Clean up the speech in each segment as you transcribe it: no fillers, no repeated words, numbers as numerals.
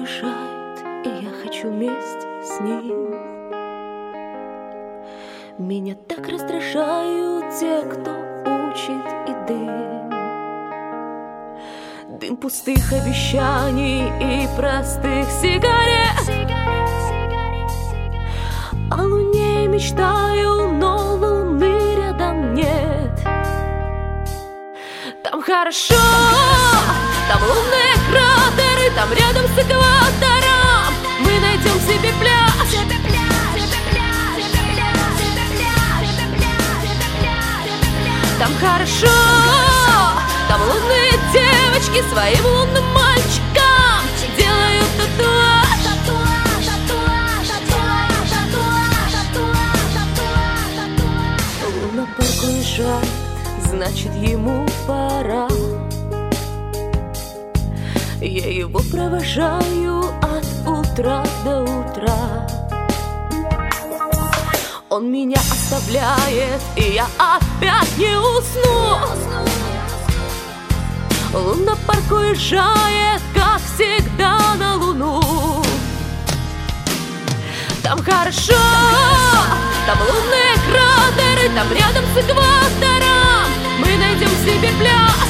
уезжает, и я хочу вместе с ним. Меня так раздражают те, кто учит и дым. Дым пустых обещаний и простых сигарет. О луне мечтаю, но луны рядом нет. Там хорошо, там лунные кратеры, там рядом с экватором мы найдем себе пляж. Там хорошо, там лунные девочки своим лунным мальчикам делают татуаж. Лунопарк уезжает, значит ему пора. Я его провожаю от утра до утра. Он меня оставляет, и я опять не усну. Лунопарк уезжает, как всегда, на Луну. Там хорошо, там лунные кратеры, там рядом с экватором мы найдем себе пляж.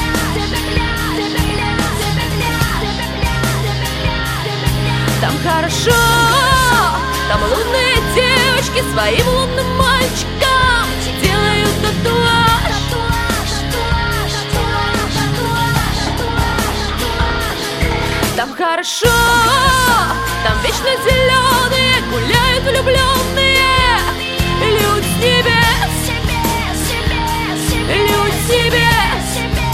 Там хорошо, там лунные девочки своим лунным мальчикам делают татуаж. Там хорошо, там вечно зеленые гуляют влюбленные люди с небес, люди с небес.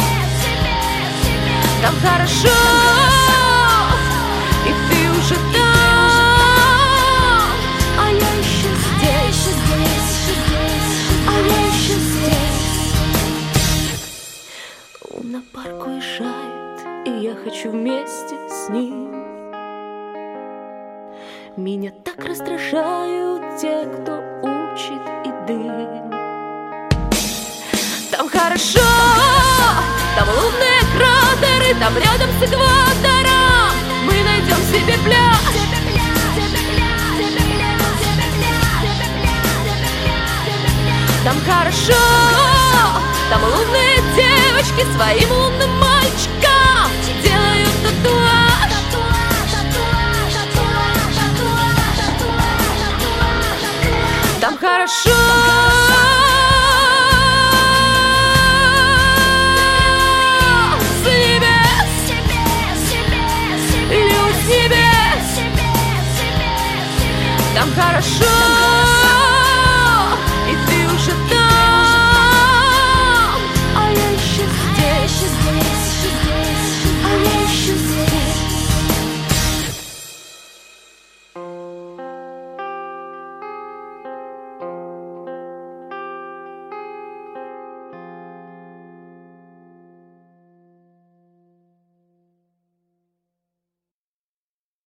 Там хорошо, и ты уже там, а я еще здесь, а я еще здесь. Лунопарк уезжает, и я хочу вместе с ним. Меня так раздражают те, кто учит и дым. Там хорошо, там лунные кратеры, там рядом с экватором мы найдем себе пляж. Там хорошо, там лунные девочки своим лунным мальчикам делают татуаж. Там хорошо, с небес, люди с небес. Там хорошо.